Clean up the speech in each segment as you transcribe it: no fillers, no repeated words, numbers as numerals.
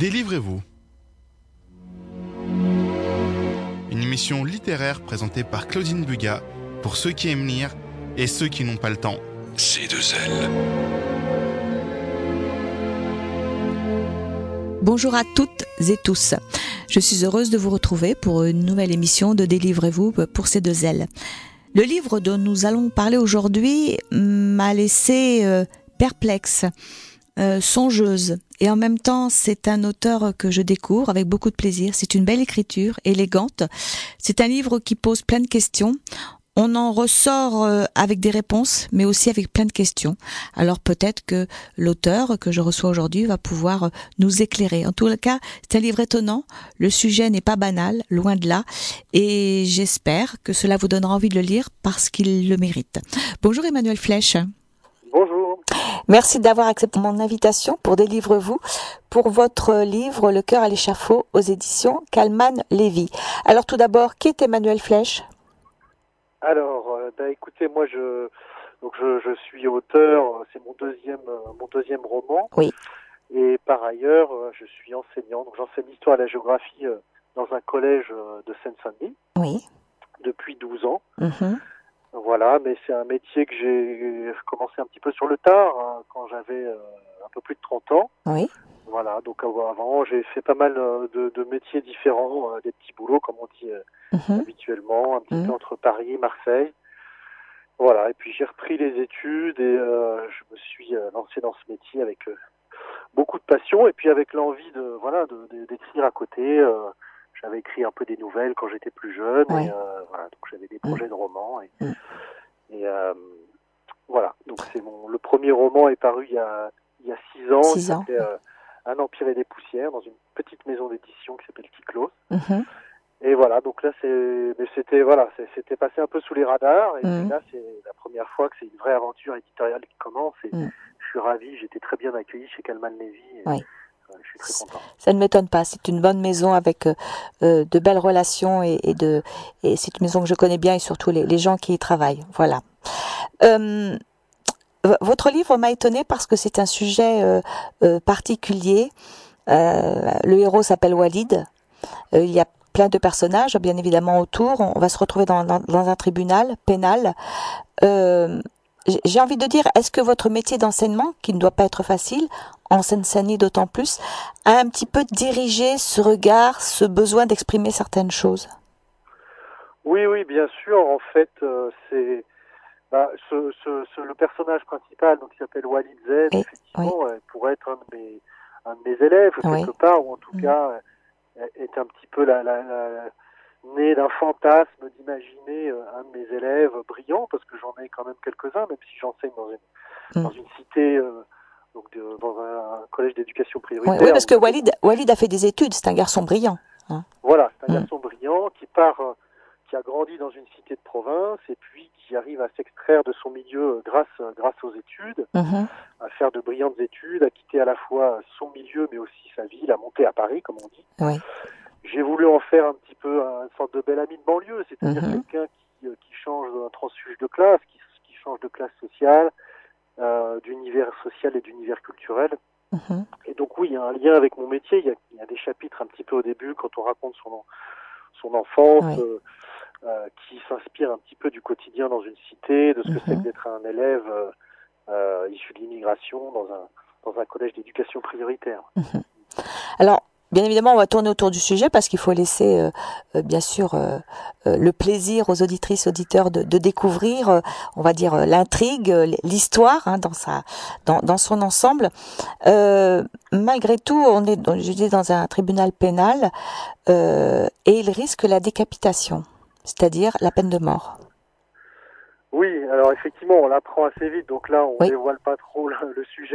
Délivrez-vous. Une émission littéraire présentée par Claudine Bugat pour ceux qui aiment lire et ceux qui n'ont pas le temps. C2L. Bonjour à toutes et tous. Je suis heureuse de vous retrouver pour une nouvelle émission de Délivrez-vous pour C2L. Le livre dont nous allons parler aujourd'hui m'a laissé perplexe, songeuse. Et en même temps, c'est un auteur que je découvre avec beaucoup de plaisir. C'est une belle écriture, élégante. C'est un livre qui pose plein de questions. On en ressort avec des réponses, mais aussi avec plein de questions. Alors peut-être que l'auteur que je reçois aujourd'hui va pouvoir nous éclairer. En tout cas, c'est un livre étonnant. Le sujet n'est pas banal, loin de là. Et j'espère que cela vous donnera envie de le lire parce qu'il le mérite. Bonjour Emmanuel Flèche. Bonjour. Merci d'avoir accepté mon invitation pour Délivrez-vous pour votre livre Le cœur à l'échafaud aux éditions Calman Lévy. Alors tout d'abord, qui est Emmanuel Flèche ? Alors, écoutez, moi je suis auteur, c'est mon deuxième roman. Oui. Et par ailleurs, je suis enseignant, donc j'enseigne l'histoire et la géographie dans un collège de Seine-Saint-Denis. Oui. Depuis 12 ans. Mm-hmm. Voilà, mais c'est un métier que j'ai commencé un petit peu sur le tard, quand j'avais un peu plus de 30 ans. Oui. Voilà, donc avant j'ai fait pas mal de métiers différents, des petits boulots comme on dit habituellement, un petit peu entre Paris et Marseille. Voilà, et puis j'ai repris les études et je me suis lancé dans ce métier avec beaucoup de passion et puis avec l'envie d'écrire à côté. J'avais écrit un peu des nouvelles quand j'étais plus jeune et voilà, donc j'avais des projets de romans et voilà, donc le premier roman est paru il y a 6 ans. Il s'appelait Un empire et des poussières dans une petite maison d'édition qui s'appelle Ticlos. Et voilà, donc là c'était passé un peu sous les radars et puis là c'est la première fois que c'est une vraie aventure éditoriale qui commence et je suis ravi, j'étais très bien accueilli chez Calman Lévy et je suis très content. Ça ne m'étonne pas, c'est une bonne maison avec de belles relations et c'est une maison que je connais bien et surtout les gens qui y travaillent. Voilà. Votre livre m'a étonnée parce que c'est un sujet particulier. Le héros s'appelle Walid. Il y a plein de personnages, bien évidemment, autour. On va se retrouver dans un tribunal pénal. J'ai envie de dire, est-ce que votre métier d'enseignement, qui ne doit pas être facile, en Seine-Saint-Denis d'autant plus, a un petit peu dirigé ce regard, ce besoin d'exprimer certaines choses ? Oui, bien sûr. En fait, c'est le personnage principal, donc qui s'appelle Walid Z, effectivement, pourrait être un de mes élèves quelque part, ou en tout cas est un petit peu né d'un fantasme d'imaginer un de mes élèves brillant, parce que j'en ai quand même quelques-uns, même si j'enseigne dans une cité, dans un collège d'éducation prioritaire. Oui, parce que Walid a fait des études, c'est un garçon brillant. Hein. Voilà, c'est un garçon brillant qui a grandi dans une cité de province et puis qui arrive à s'extraire de son milieu grâce aux études, à faire de brillantes études, à quitter à la fois son milieu mais aussi sa ville, à monter à Paris, comme on dit. Oui. J'ai voulu en faire un petit peu une sorte de bel ami de banlieue, c'est-à-dire quelqu'un qui change d'un transfuge de classe, qui change de classe sociale, d'univers social et d'univers culturel. Et donc oui, il y a un lien avec mon métier, il y a des chapitres un petit peu au début quand on raconte son enfance, qui s'inspire un petit peu du quotidien dans une cité, de ce que c'est que d'être un élève issu de l'immigration dans un collège d'éducation prioritaire. Alors, bien évidemment, on va tourner autour du sujet parce qu'il faut laisser, bien sûr, le plaisir aux auditrices, auditeurs de découvrir, on va dire, l'intrigue, l'histoire dans son ensemble. Malgré tout, on est jugé dans un tribunal pénal et il risque la décapitation, c'est-à-dire la peine de mort. Oui, alors effectivement, on l'apprend assez vite, donc là, on dévoile pas trop le sujet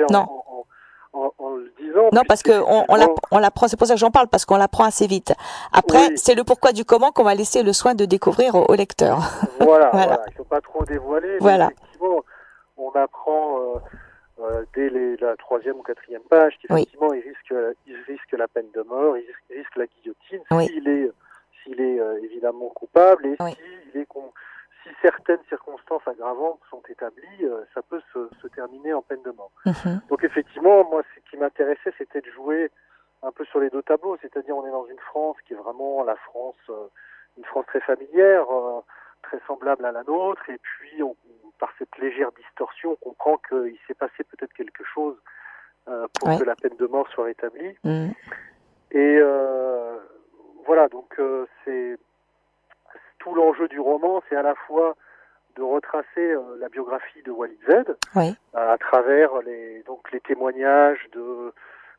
en le disant. Non, parce que on l'apprend, c'est pour ça que j'en parle, parce qu'on l'apprend assez vite. Après, c'est le pourquoi du comment qu'on va laisser le soin de découvrir au lecteur. Voilà. Il faut pas trop dévoiler, mais effectivement, on apprend dès la 3e ou 4e page qu'effectivement, il risque la peine de mort, il risque la guillotine, s'il est évidemment coupable, et si certaines circonstances aggravantes sont établies, ça peut se terminer en peine de mort. Donc effectivement, moi, ce qui m'intéressait, c'était de jouer un peu sur les deux tableaux, c'est-à-dire on est dans une France qui est vraiment la France, une France très familière, très semblable à la nôtre, et puis par cette légère distorsion, on comprend qu'il s'est passé peut-être quelque chose pour que la peine de mort soit rétablie. Et voilà, donc c'est tout l'enjeu du roman, c'est à la fois de retracer la biographie de Walid Z à travers les témoignages de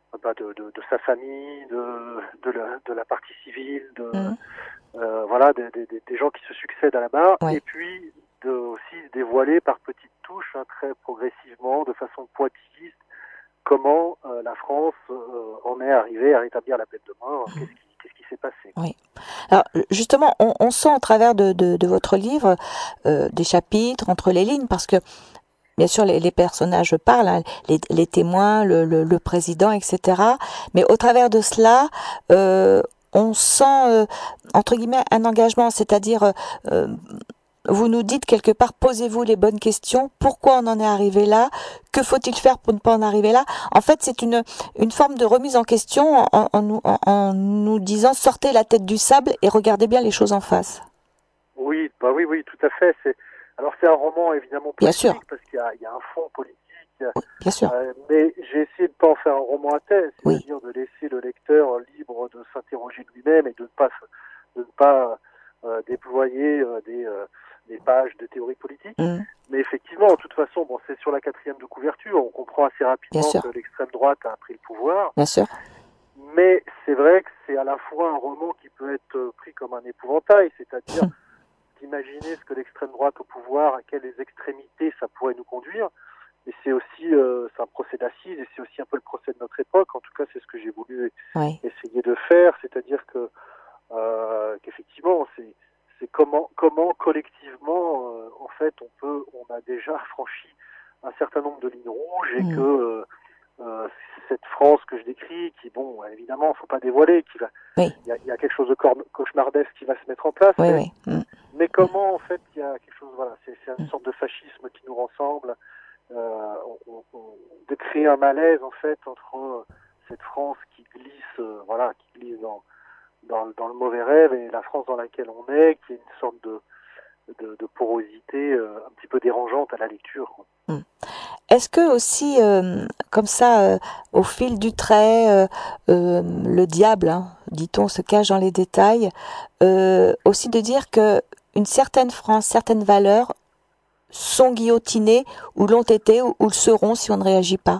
sa famille, de la partie civile, voilà, des gens qui se succèdent à la barre, et puis aussi dévoiler par petites touches, très progressivement, de façon pointilliste, comment la France en est arrivée à rétablir la peine de mort, qu'est-ce qui s'est passé. Oui. Alors justement, on sent au travers de votre livre des chapitres entre les lignes, parce que bien sûr les personnages parlent, hein, les témoins, le président, etc. Mais au travers de cela, on sent entre guillemets un engagement, c'est-à-dire vous nous dites quelque part, posez-vous les bonnes questions. Pourquoi on en est arrivé là? Que faut-il faire pour ne pas en arriver là? En fait, c'est une forme de remise en question en nous disant, sortez la tête du sable et regardez bien les choses en face. Oui, oui, tout à fait. Alors c'est un roman évidemment politique, parce qu'il y a un fond politique. Bien sûr. Mais j'ai essayé de ne pas en faire un roman à thèse, c'est-à-dire de laisser le lecteur libre de s'interroger lui-même et de ne pas déployer des pages de théorie politique. Mais effectivement, de toute façon, c'est sur la 4e de couverture, on comprend assez rapidement que l'extrême droite a pris le pouvoir. Bien sûr. Mais c'est vrai que c'est à la fois un roman qui peut être pris comme un épouvantail, c'est-à-dire d'imaginer ce que l'extrême droite au pouvoir, à quelles extrémités ça pourrait nous conduire. Et c'est aussi c'est un procès d'assises, et c'est aussi un peu le procès de notre époque. En tout cas, c'est ce que j'ai voulu essayer de faire, c'est-à-dire que qu'effectivement, c'est comment collectivement, en fait, on a déjà franchi un certain nombre de lignes rouges, et que cette France que je décris, qui, évidemment, faut pas dévoiler, il y a quelque chose de cauchemardesque qui va se mettre en place. Mais comment, en fait, il y a quelque chose, voilà, c'est une sorte de fascisme qui nous rassemble, de créer un malaise, en fait, entre cette France qui glisse, qui glisse dans le mauvais rêve, et la France dans laquelle on est, qui est une sorte de porosité un petit peu dérangeante à la lecture. Est-ce que aussi, comme ça, au fil du trait, le diable, dit-on, se cache dans les détails, aussi de dire que une certaine France, certaines valeurs sont guillotinées, ou l'ont été, ou le seront si on ne réagit pas?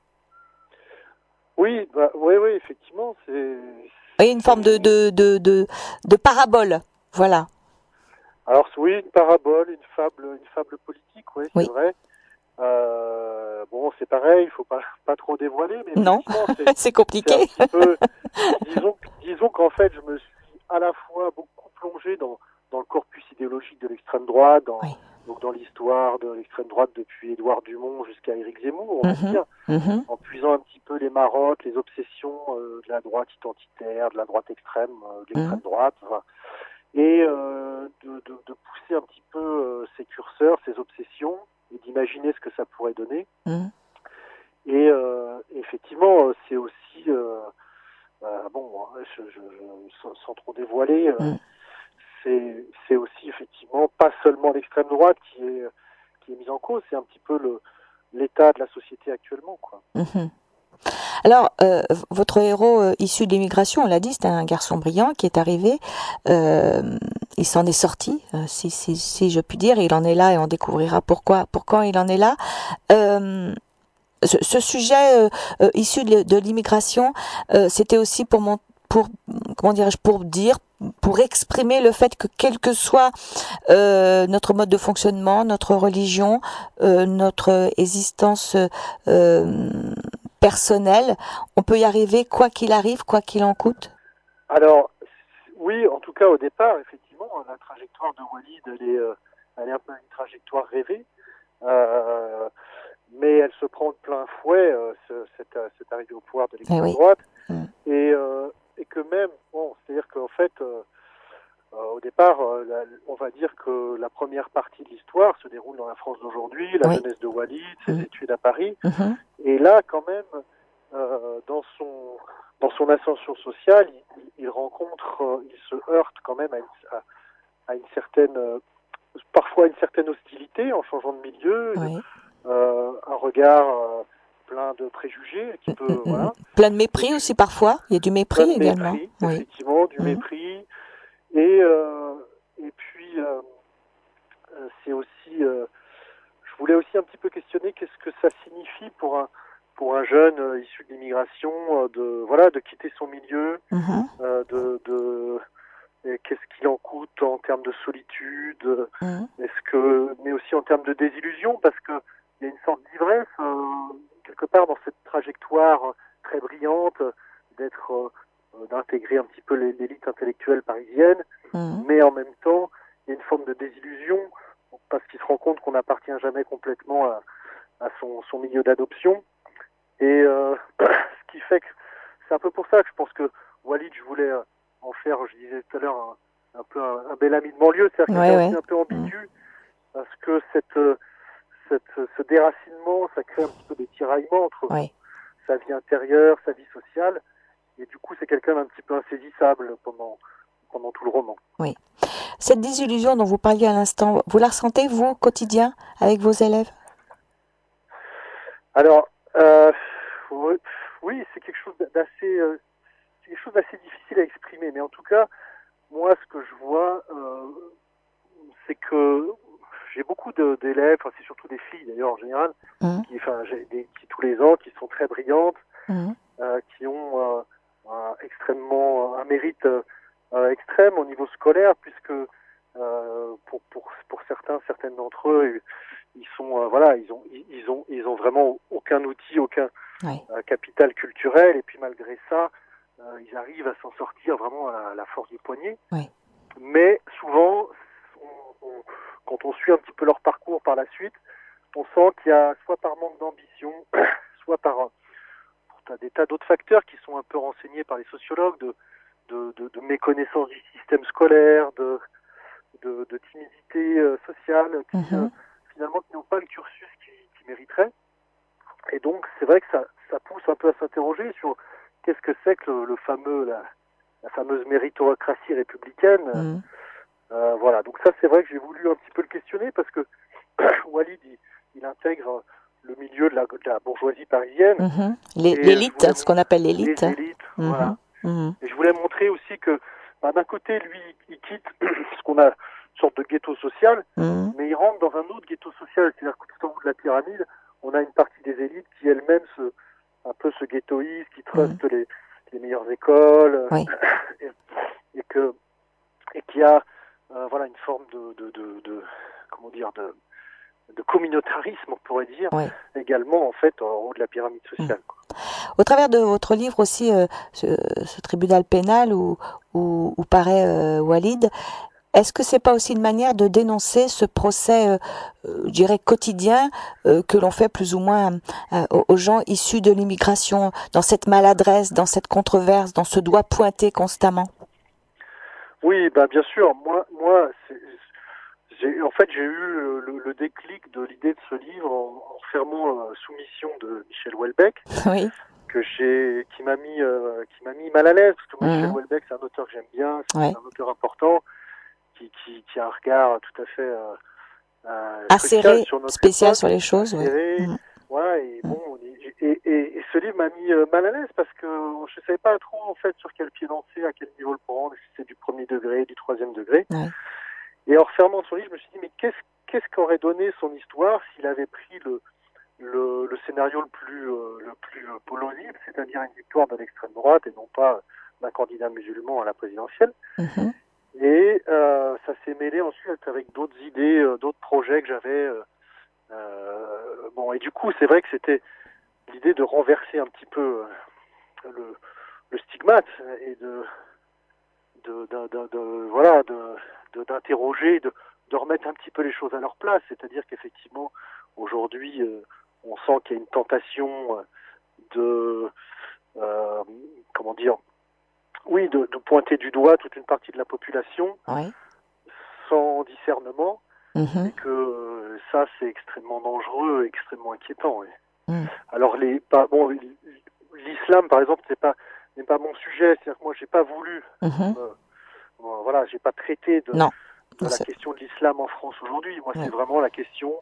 Oui, effectivement, c'est une forme de parabole, voilà. Alors oui, une parabole, une fable politique, c'est vrai. C'est pareil, il faut pas trop dévoiler, mais non, c'est compliqué. C'est un petit peu, disons qu'en fait, je me suis à la fois beaucoup plongé dans le corpus idéologique de l'extrême droite, donc dans l'histoire de l'extrême droite depuis Édouard Dumont jusqu'à Éric Zemmour, on va dire, en puisant un petit peu les marottes, les obsessions de la droite identitaire, de la droite extrême, de l'extrême droite, et de pousser un petit peu ces curseurs, ces obsessions, et d'imaginer ce que ça pourrait donner. Et effectivement, c'est aussi, sans trop dévoiler, c'est aussi effectivement pas seulement l'extrême droite qui est mise en cause, c'est un petit peu l'état de la société actuellement, quoi. Alors, votre héros issu de l'immigration, on l'a dit, c'est un garçon brillant qui est arrivé. Il s'en est sorti, si je puis dire. Il en est là, et on découvrira pourquoi il en est là. Ce sujet issu de l'immigration, c'était aussi pour exprimer le fait que quel que soit notre mode de fonctionnement, notre religion, notre existence personnelle, on peut y arriver quoi qu'il arrive, quoi qu'il en coûte? Alors, oui, en tout cas au départ, effectivement, la trajectoire de Walid, elle est un peu une trajectoire rêvée, mais elle se prend de plein fouet, cette arrivée au pouvoir de l'extrême droite, et que même, c'est-à-dire qu'en fait, au départ, on va dire que la première partie de l'histoire se déroule dans la France d'aujourd'hui, la jeunesse de Walid, ses études à Paris, et là, quand même, dans son ascension sociale, il se heurte quand même à une certaine, parfois une certaine hostilité en changeant de milieu, un regard plein de préjugés qui peut, voilà. Plein de mépris aussi parfois. Il y a du mépris également. Effectivement, du mépris. Et puis c'est aussi, je voulais aussi un petit peu questionner qu'est-ce que ça signifie pour un jeune issu de l'immigration de quitter son milieu, qu'est-ce qu'il en coûte en termes de solitude, mais aussi en termes de désillusion, parce que il y a une sorte d'ivresse quelque part dans cette trajectoire très brillante d'intégrer un petit peu l'élite intellectuelle parisienne, mais en même temps il y a une forme de désillusion parce qu'il se rend compte qu'on n'appartient jamais complètement à son milieu d'adoption, et ce qui fait que c'est un peu pour ça que je pense que Walid, je voulais en faire, je disais tout à l'heure, un peu un bel ami de banlieue, c'est-à-dire qu'il est aussi un peu ambigu, parce que ce déracinement, ça crée un petit peu des tiraillements entre sa vie intérieure, sa vie sociale, et du coup c'est quelqu'un d'un petit peu insaisissable pendant tout le roman. Oui. Cette désillusion dont vous parliez à l'instant, vous la ressentez, vous, au quotidien, avec vos élèves? Alors, oui, c'est quelque chose d'assez difficile à exprimer, mais en tout cas, moi, ce que je vois, c'est que j'ai beaucoup d'élèves, enfin, c'est surtout des filles d'ailleurs en général, qui tous les ans, qui sont très brillantes, qui ont un mérite extrême au niveau scolaire, puisque pour certaines d'entre eux, ils sont ils ont vraiment aucun outil, aucun capital culturel, et puis malgré ça, ils arrivent à s'en sortir vraiment à la force du poignet. Mais souvent, quand on suit un petit peu leur parcours par la suite, on sent qu'il y a, soit par manque d'ambition, soit par des tas d'autres facteurs qui sont un peu renseignés par les sociologues, de méconnaissance du système scolaire, de timidité sociale, qui finalement qui n'ont pas le cursus qui mériteraient. Et donc c'est vrai que ça pousse un peu à s'interroger sur qu'est-ce que c'est que la fameuse méritocratie républicaine. Voilà, donc ça c'est vrai que j'ai voulu un petit peu le questionner, parce que Walid il intègre le milieu de la bourgeoisie parisienne. L'élite, ce qu'on appelle l'élite. Les élites, voilà. Et je voulais montrer aussi que d'un côté, lui, il quitte ce qu'on a, une sorte de ghetto social, mais il rentre dans un autre ghetto social, c'est-à-dire que tout en haut de la pyramide, on a une partie des élites qui elles-mêmes un peu se ghettoisent, qui trustent les meilleures écoles, et qui a une forme de communautarisme, on pourrait dire, également en fait en haut de la pyramide sociale. Au travers de votre livre aussi, ce tribunal pénal où paraît Walid, est-ce que c'est pas aussi une manière de dénoncer ce procès, je dirais quotidien, que l'on fait plus ou moins aux gens issus de l'immigration, dans cette maladresse, dans cette controverse, dans ce doigt pointé constamment? Oui, bien sûr. Moi, j'ai eu le déclic de l'idée de ce livre en fermant Soumission de Michel Houellebecq, qui m'a mis mal à l'aise, parce que Michel Houellebecq, c'est un auteur que j'aime bien, c'est un auteur important, qui a un regard tout à fait acéré, sur notre spécial époque, sur les choses. Acéré, et ce livre m'a mis mal à l'aise, parce que je savais pas trop en fait sur quel pied danser, à quel niveau le prendre, si c'est du premier degré, du troisième degré. Et en refermant son livre, je me suis dit, mais qu'est-ce qu'aurait donné son histoire s'il avait pris le scénario le plus plausible, c'est-à-dire une victoire de l'extrême droite et non pas d'un candidat musulman à la présidentielle. Et ça s'est mêlé ensuite avec d'autres idées, d'autres projets que j'avais. Et du coup, c'est vrai que c'était l'idée de renverser un petit peu le stigmate et d'interroger, de remettre un petit peu les choses à leur place. C'est-à-dire qu'effectivement, aujourd'hui, on sent qu'il y a une tentation de pointer du doigt toute une partie de la population sans discernement, et que ça, c'est extrêmement dangereux, extrêmement inquiétant. Alors l'islam, par exemple, n'est pas mon sujet. C'est-à-dire que moi, j'ai pas voulu, voilà, j'ai pas traité de la question de l'islam en France aujourd'hui. Moi, c'est vraiment la question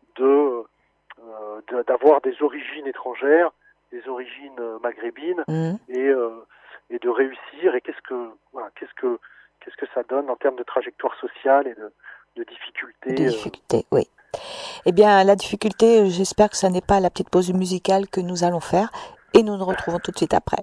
d'avoir des origines étrangères, des origines maghrébines, et de réussir. Et qu'est-ce que ça donne en termes de trajectoire sociale et de difficultés. De difficultés, oui. Eh bien, la difficulté, j'espère que ça n'est pas la petite pause musicale que nous allons faire, et nous nous retrouvons tout de suite après.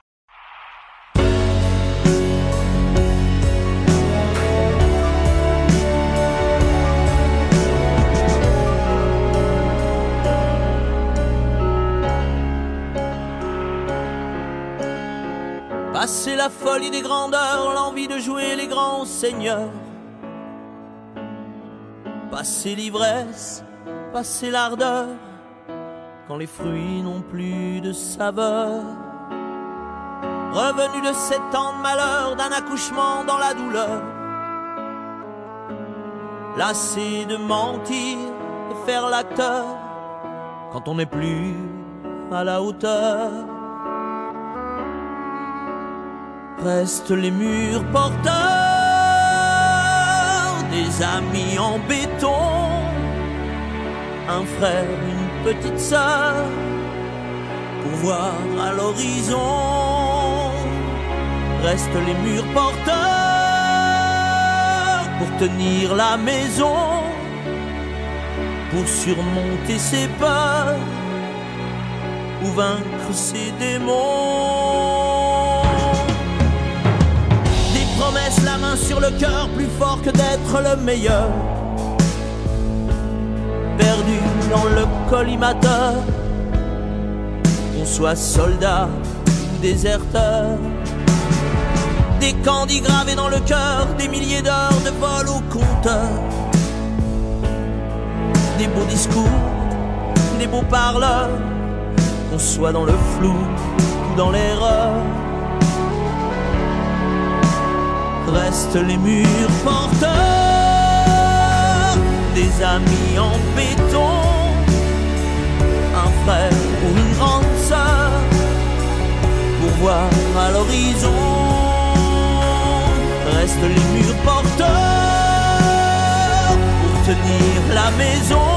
Passer la folie des grandeurs, l'envie de jouer les grands seigneurs. Passer l'ivresse, passer l'ardeur, quand les fruits n'ont plus de saveur. Revenu de 7 ans de malheur, d'un accouchement dans la douleur. Lassé de mentir et faire l'acteur, quand on n'est plus à la hauteur. Restent les murs porteurs des amis en béton, un frère, une petite sœur, pour voir à l'horizon. Restent les murs porteurs pour tenir la maison, pour surmonter ses peurs ou vaincre ses démons. Promesse, la main sur le cœur, plus fort que d'être le meilleur. Perdu dans le collimateur, qu'on soit soldat ou déserteur. Des candis gravés dans le cœur, des milliers d'heures de vol au compteur. Des beaux discours, des beaux parleurs, qu'on soit dans le flou ou dans l'erreur. Restent les murs porteurs des amis en béton, un frère ou une grande sœur, pour voir à l'horizon. Restent les murs porteurs pour tenir la maison,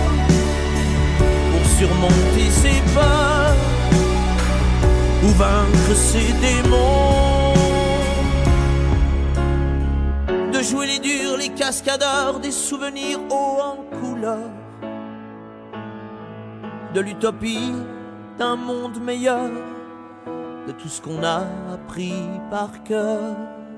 pour surmonter ses peurs ou vaincre ses démons. Jouer les durs, les cascadeurs, des souvenirs hauts en couleur, de l'utopie d'un monde meilleur, de tout ce qu'on a appris par cœur.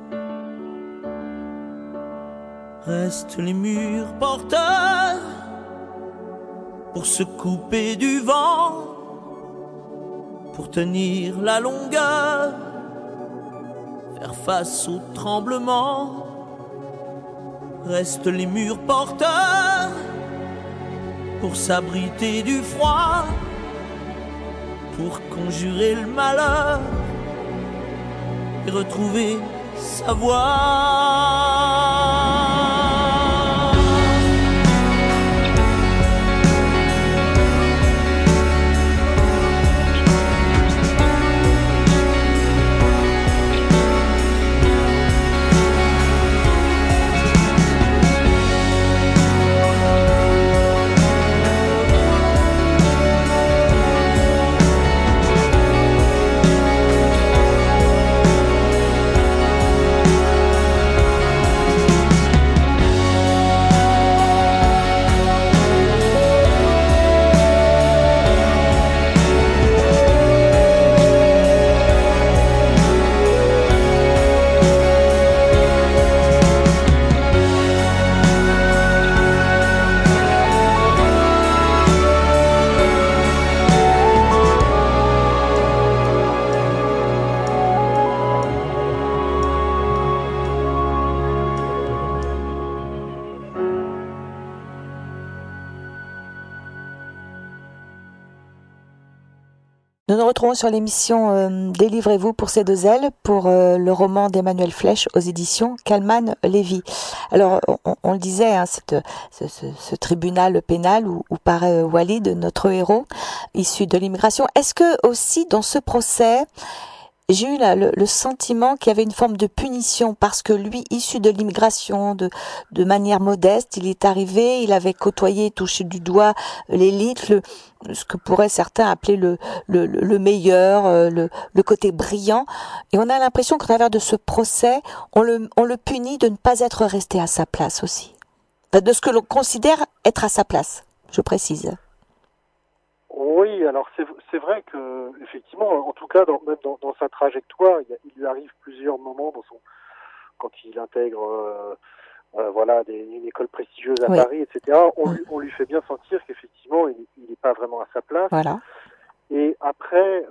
Restent les murs porteurs pour se couper du vent, pour tenir la longueur, faire face aux tremblements. Restent les murs porteurs pour s'abriter du froid, pour conjurer le malheur et retrouver sa voix. Nous nous retrouvons sur l'émission Délivrez-vous pour ces deux ailes pour le roman d'Emmanuel Flech aux éditions Kalman Levy. Alors, on le disait, hein, ce tribunal pénal où paraît Walid, notre héros, issu de l'immigration. Est-ce que aussi dans ce procès, j'ai eu le sentiment qu'il y avait une forme de punition parce que lui, issu de l'immigration, de manière modeste, il est arrivé, il avait côtoyé, touché du doigt l'élite, ce que pourraient certains appeler le meilleur, le côté brillant. Et on a l'impression qu'à travers de ce procès, on le punit de ne pas être resté à sa place aussi. Enfin, de ce que l'on considère être à sa place, je précise. Oui, alors c'est vrai que effectivement, en tout cas, même dans sa trajectoire, il lui arrive plusieurs moments quand il intègre une école prestigieuse à Paris, etc. On lui fait bien sentir qu'effectivement, il n'est pas vraiment à sa place. Voilà. Et après,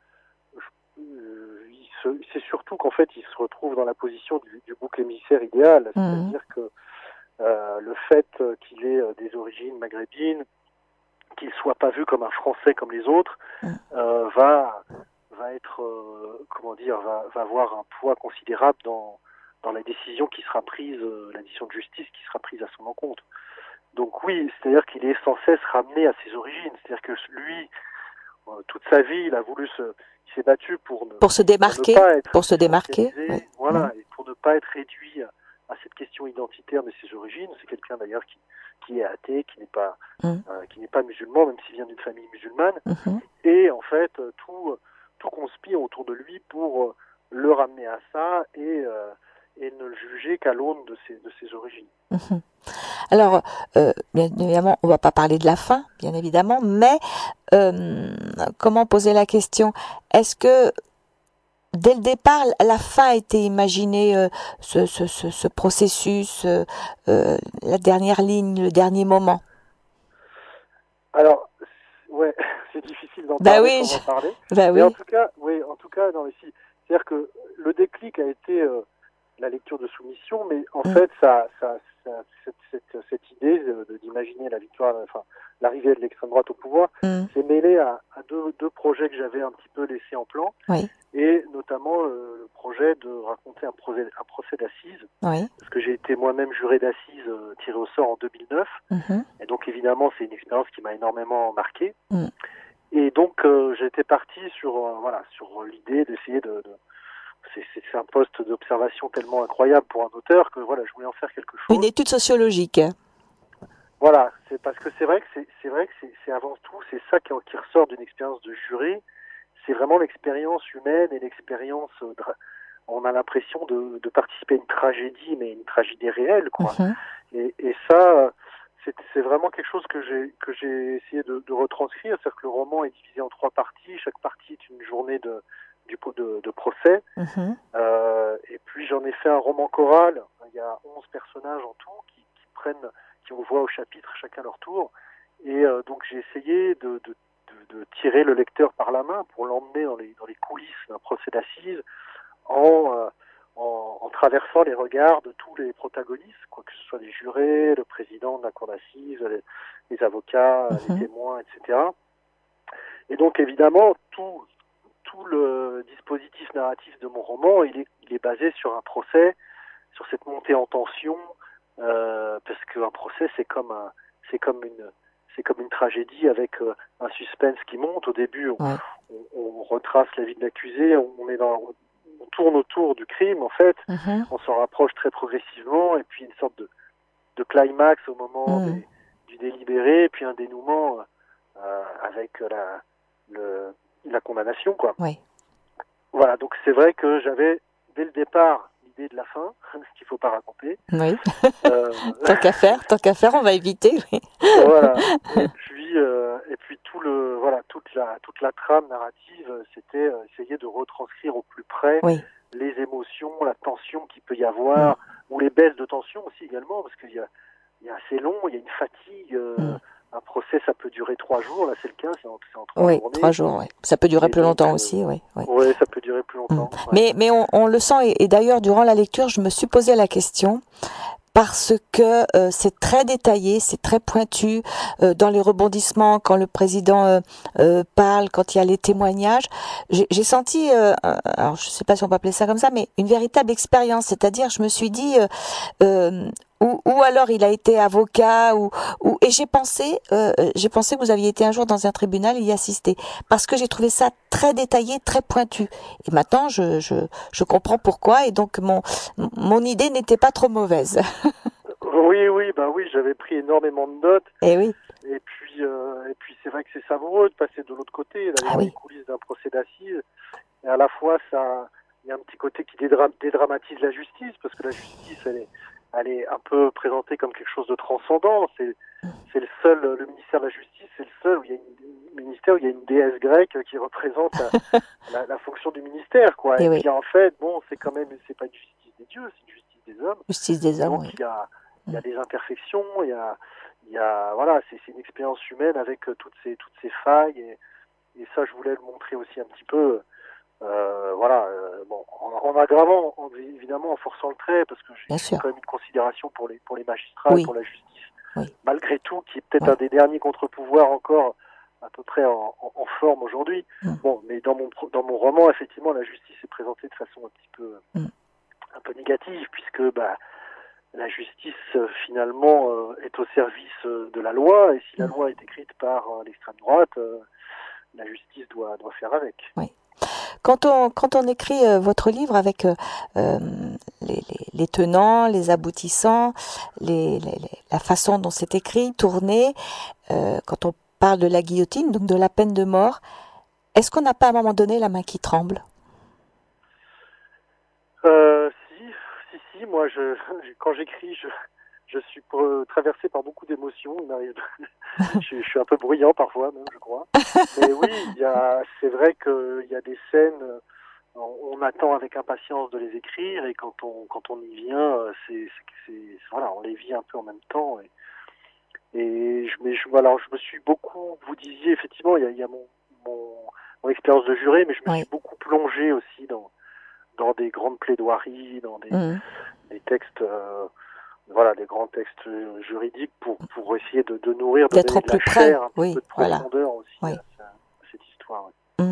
c'est surtout qu'en fait, il se retrouve dans la position du bouc émissaire idéal, c'est-à-dire que le fait qu'il ait des origines maghrébines, qu'il soit pas vu comme un Français comme les autres, va être va avoir un poids considérable dans la décision qui sera prise, la décision de justice qui sera prise à son encontre. Donc oui, c'est-à-dire qu'il est sans cesse ramené à ses origines, c'est-à-dire que lui, toute sa vie, il s'est battu pour se démarquer, pour se démarquer. Oui. Voilà, et pour ne pas être réduit à cette question identitaire de ses origines. C'est quelqu'un d'ailleurs qui est athée, qui n'est pas musulman, même s'il vient d'une famille musulmane. Et en fait, tout conspire autour de lui pour le ramener à ça et ne le juger qu'à l'aune de ses origines. Alors, bien évidemment, on va pas parler de la fin, bien évidemment, mais comment poser la question? Est-ce que dès le départ, la fin a été imaginée, ce processus, la dernière ligne, le dernier moment? Alors, ouais, c'est difficile d'en parler sans en parler. Mais en tout cas, non, ici, c'est-à-dire que le déclic a été la lecture de Soumission, mais en fait, cette idée d'imaginer la victoire, enfin, l'arrivée de l'extrême droite au pouvoir, s'est mêlée à deux projets que j'avais un petit peu laissés en plan, et notamment le projet de raconter un procès d'assises, parce que j'ai été moi-même juré d'assises tiré au sort en 2009, et donc évidemment c'est une expérience qui m'a énormément marqué, et donc j'étais parti sur l'idée d'essayer c'est un poste d'observation tellement incroyable pour un auteur que voilà, je voulais en faire quelque chose. Une étude sociologique. Voilà, c'est parce que c'est vrai que c'est avant tout, c'est ça qui ressort d'une expérience de jury, c'est vraiment l'expérience humaine et l'expérience. On a l'impression de participer à une tragédie, mais une tragédie réelle, quoi. Et ça, c'est vraiment quelque chose que j'ai essayé de retranscrire, c'est-à-dire que le roman est divisé en 3 parties, chaque partie est une journée de procès, et puis j'en ai fait un roman choral. Il y a 11 personnages en tout qui ont voix au chapitre chacun leur tour, et donc j'ai essayé de tirer le lecteur par la main pour l'emmener dans les coulisses d'un procès d'assises en traversant les regards de tous les protagonistes, quoi que ce soit les jurés, le président de la cour d'assises, les avocats, les témoins, etc. Et donc évidemment tout le dispositif narratif de mon roman, il est basé sur un procès, sur cette montée en tension, parce qu'un procès c'est comme une tragédie avec un suspense qui monte. Au début, on retrace la vie de l'accusé, on tourne autour du crime en fait, on s'en rapproche très progressivement, et puis une sorte de climax au moment du délibéré, et puis un dénouement avec la condamnation, quoi. Voilà, donc c'est vrai que j'avais dès le départ l'idée de la fin, ce qu'il faut pas raconter. Oui. Tant qu'à faire, on va éviter. Oui. Voilà. Et puis toute la trame narrative, c'était essayer de retranscrire au plus près les émotions, la tension qu'il peut y avoir, ou les baisses de tension aussi également, parce qu'il y a assez long, il y a une fatigue. Un procès, ça peut durer 3 jours. Là, c'est le cas, c'est en 3 journées. 3 jours, oui. Ça peut durer plus longtemps aussi, oui. Oui, ça peut durer plus longtemps. Mais on le sent, et d'ailleurs, durant la lecture, je me suis posé la question, parce que c'est très détaillé, c'est très pointu, dans les rebondissements, quand le président parle, quand il y a les témoignages, j'ai senti, alors je sais pas si on peut appeler ça comme ça, mais une véritable expérience, c'est-à-dire je me suis dit, ou alors il a été avocat, et j'ai pensé que vous aviez été un jour dans un tribunal et y assister, parce que j'ai trouvé ça très détaillé, très pointu. Et maintenant, je comprends pourquoi, et donc mon idée n'était pas trop mauvaise. Oui, j'avais pris énormément de notes. Et oui. Et puis c'est vrai que c'est savoureux de passer de l'autre côté, d'aller dans les coulisses d'un procès d'assises. Et à la fois, il y a un petit côté qui dédramatise la justice, parce que la justice, elle est un peu présentée comme quelque chose de transcendant. C'est le ministère de la Justice, c'est le seul ministère où il y a une déesse grecque qui représente la fonction du ministère, quoi. Et puis en fait, c'est pas une justice des dieux, c'est une justice des hommes. Justice des hommes. Donc il y a des imperfections, c'est une expérience humaine avec toutes ces failles, et ça, je voulais le montrer aussi un petit peu. En aggravant, évidemment, en forçant le trait, parce que j'ai quand même une considération pour les magistrats et pour la justice, malgré tout, qui est peut-être un des derniers contre-pouvoirs encore à peu près en forme aujourd'hui. Mais dans mon roman, effectivement, la justice est présentée de façon un peu négative, puisque la justice, finalement, est au service de la loi, et si la loi est écrite par l'extrême droite, la justice doit faire avec. Oui. Quand on écrit votre livre avec les tenants, les aboutissants, la façon dont c'est écrit, tourné, quand on parle de la guillotine, donc de la peine de mort, est-ce qu'on n'a pas à un moment donné la main qui tremble? Si, moi, quand j'écris, je suis traversé par beaucoup d'émotions. Je suis un peu bruyant parfois, même, je crois. Mais oui, c'est vrai qu'il y a des scènes, on attend avec impatience de les écrire, et quand on y vient, on les vit un peu en même temps. Et je me suis beaucoup, vous disiez effectivement, il y a mon expérience de juré, mais je me suis beaucoup plongé aussi dans des grandes plaidoiries, dans des textes, des grands textes juridiques pour essayer de nourrir, de donner de la chair, un peu de profondeur aussi à cette histoire.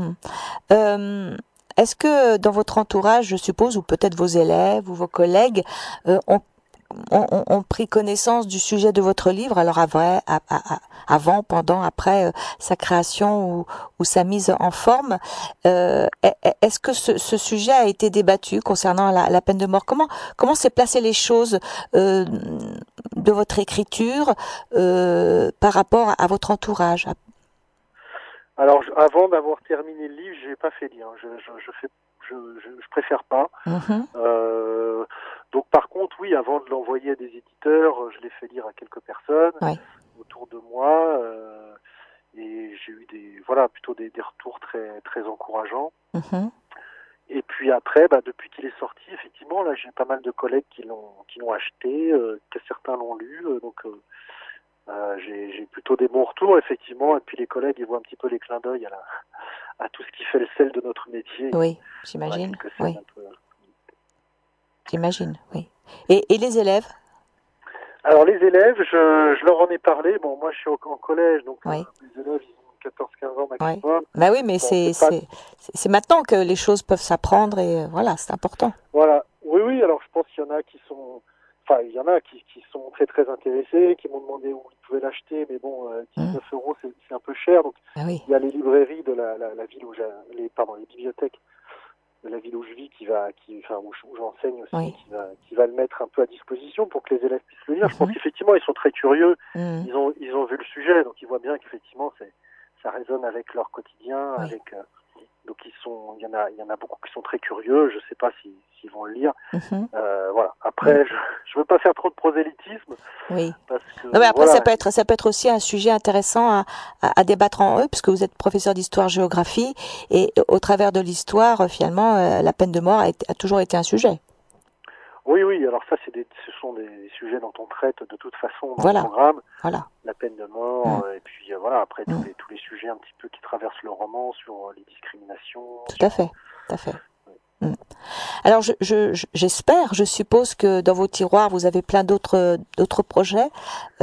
Est-ce que dans votre entourage, je suppose, ou peut-être vos élèves ou vos collègues, ont pris connaissance du sujet de votre livre, alors avant, pendant, après sa création ou sa mise en forme, est-ce que ce sujet a été débattu concernant la peine de mort? Comment s'est placé les choses de votre écriture par rapport à votre entourage? Alors, avant d'avoir terminé le livre, j'ai pas fait lire. Je préfère pas. Donc, par contre, oui, avant de l'envoyer à des éditeurs, je l'ai fait lire à quelques personnes autour de moi, et j'ai eu plutôt des retours très très encourageants. Et puis après, depuis qu'il est sorti, effectivement, là, j'ai pas mal de collègues qui l'ont acheté, que certains l'ont lu, donc. J'ai plutôt des bons retours, effectivement, et puis les collègues, ils voient un petit peu les clins d'œil à tout ce qui fait le sel de notre métier. Oui, j'imagine. J'imagine, oui. Et les élèves? Alors les élèves, je leur en ai parlé. Bon, moi je suis en collège, donc les élèves, ils ont 14-15 ans maximum. Oui, mais c'est maintenant que les choses peuvent s'apprendre, et voilà, c'est important. Voilà, oui, alors je pense qu'il y en a qui sont... il y en a qui sont très très intéressés, qui m'ont demandé où ils pouvaient l'acheter, mais bon, 19 € c'est un peu cher. Donc il y a les librairies de la ville où les bibliothèques de la ville où je vis où j'enseigne aussi, qui va le mettre un peu à disposition pour que les élèves puissent le lire. Je pense qu'effectivement ils sont très curieux, ils ont vu le sujet, donc ils voient bien qu'effectivement ça résonne avec leur quotidien, donc il y en a beaucoup qui sont très curieux. Je sais pas s'ils vont le lire. Après, je veux pas faire trop de prosélytisme. Oui. Parce que, non, mais après, ça peut être aussi un sujet intéressant à débattre en eux, puisque vous êtes professeur d'histoire-géographie, et au travers de l'histoire, finalement, la peine de mort a toujours été un sujet. Oui. Alors ça, ce sont des sujets dont on traite de toute façon dans le programme. La peine de mort, et puis après tous les sujets un petit peu qui traversent le roman sur les discriminations. Tout à fait. Alors j'espère, je suppose que dans vos tiroirs vous avez plein d'autres projets.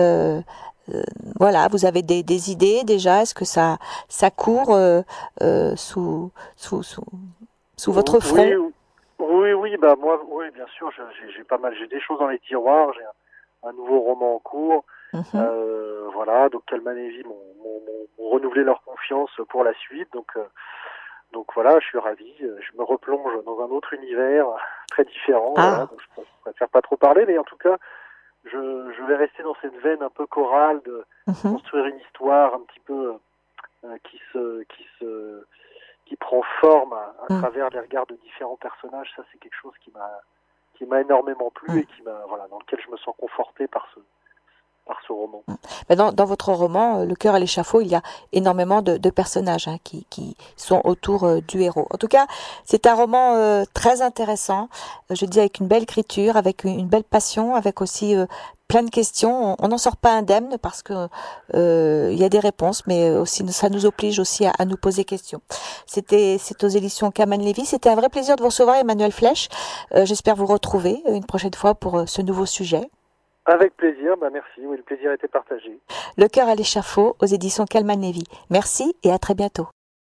Vous avez des idées déjà. Est-ce que ça court sous votre front? Oui, moi, bien sûr, j'ai des choses dans les tiroirs. un nouveau roman en cours. Voilà, donc Calman Levy m'ont renouvelé leur confiance pour la suite. Donc voilà, je suis ravi. Je me replonge dans un autre univers très différent. Voilà, donc je préfère pas trop parler, mais en tout cas, je vais rester dans cette veine un peu chorale de construire une histoire un petit peu qui prend forme à travers les regards de différents personnages. Ça, c'est quelque chose qui m'a énormément plu et dans lequel je me sens conforté par ce roman. Dans votre roman, Le cœur à l'échafaud, il y a énormément de personnages qui sont autour du héros. En tout cas, c'est un roman très intéressant, je dis avec une belle écriture, avec une belle passion, avec aussi plein de questions. On n'en sort pas indemne parce que il y a des réponses, mais aussi ça nous oblige aussi à nous poser questions. C'est aux éditions Calman Levy. C'était un vrai plaisir de vous recevoir, Emmanuel Flech. J'espère vous retrouver une prochaine fois pour ce nouveau sujet. Avec plaisir, merci, oui, le plaisir était partagé. Le cœur à l'échafaud aux éditions Calman Levy. Merci et à très bientôt.